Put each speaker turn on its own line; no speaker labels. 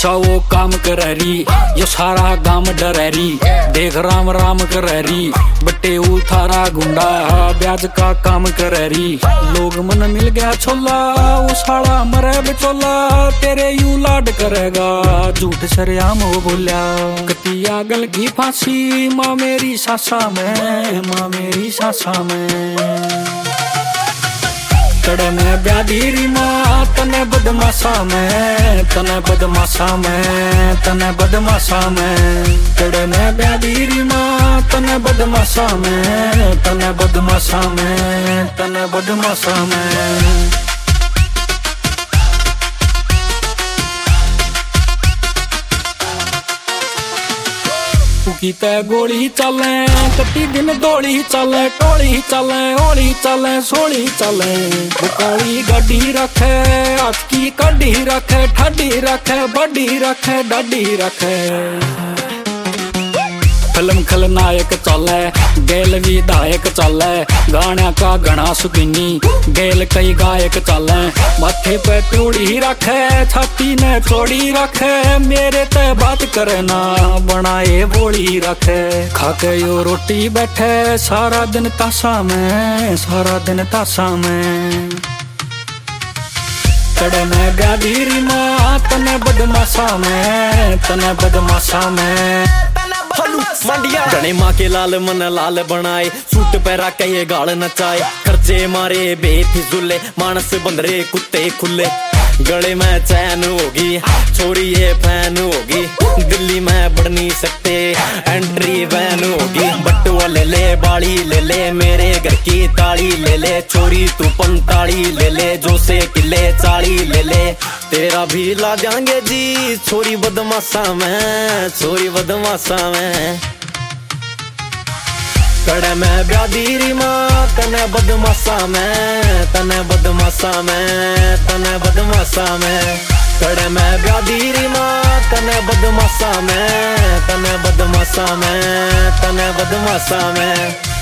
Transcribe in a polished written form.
ऐसा वो काम कररी यो सारा गाम डररी। देख राम राम कररी बटे ऊ थारा गुंडा ब्याज का काम कररी। लोग मन मिल गया छोला वो साला मरे बचोला तेरे यू लाड करेगा झूठ सरेआम हो बोलिया। कतिया गल की फांसी माँ मेरी सासा में, माँ मेरी सासा में। कड़े में ब्यादीरी माँ तने बदमाशा में, तने बदमाशा में, तने बदमाशा में। कड़े में ब्यादीरी माँ तने बदमाशा में, तने बदमाशा में, तने बदमाशा में। कीते गोली चले कटी दिन दौड़ी चले टोली चले होली चले सोली चले। बुकाली गड्डी रखे हाथ की कड्डी रखे ठड्डी रखे बड्डी रखे डाडी रखे। फिल्म खलनायक चले गेल विधायक चले गाना का घना सुकीनी गेल कई गायक चले। माथे पे चूड़ी रखे छाती ने चौड़ी रखे मेरे ते बात करे ना बनाए बोली रखे। खाके यो रोटी बैठे सारा दिन ताशा में, सारा दिन ताशा में। कड़े में ब्यादीरी माँ तने बदमाशा में, तने बदमाशा में।
गणे माँ के लाल मन लाल बनाए सूट पैरा के ये गाल नचाए। खर्चे मारे बेफिजुले मानस बंदरे कुत्ते खुले। गले में चैन होगी छोरी ये फैन होगी दिल्ली में बढ़ नहीं सकते एंट्री वैन होगी। बटुआ ले ले बाड़ी ले ले मेरे घर की ताली ले ले छोरी तू पंताली ले ले जो से किले चाली ले ले तेरा भी ला जाएंगे जी छोरी बदमाशा में, छोरी बदमाशा में। कड़े में ब्यादीरी माँ तने बदमाशा में, तने बदमाशा में, तने बदमाशा में। कड़े में ब्यादीरी माँ तने बदमाशा में, तने बदमाशा में, तने बदमाशा में।